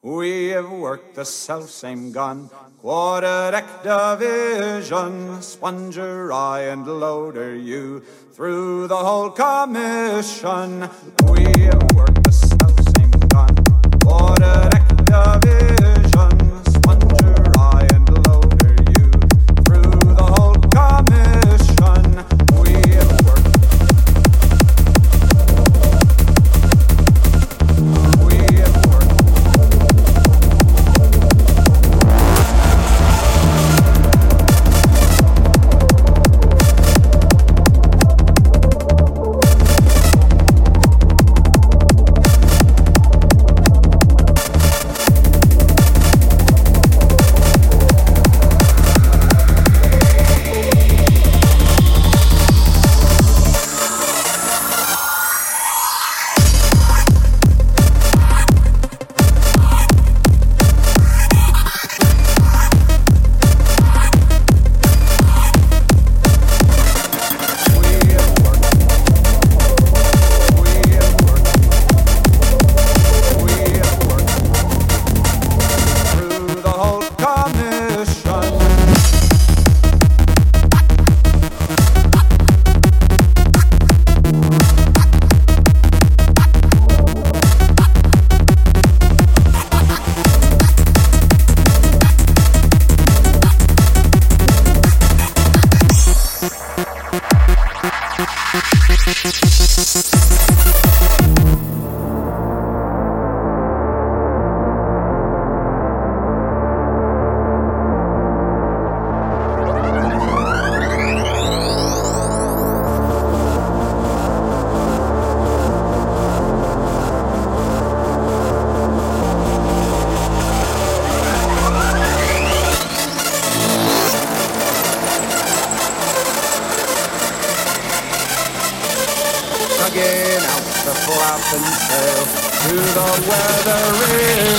We have worked the self-same gun, quarter-deck division, sponger I and loader you, through the whole commission. We have worked the self-same gun, quarter-deck division, sponger I and loader you, through the whole commission. We have worked. We have worked. Out the flap and sail to the weather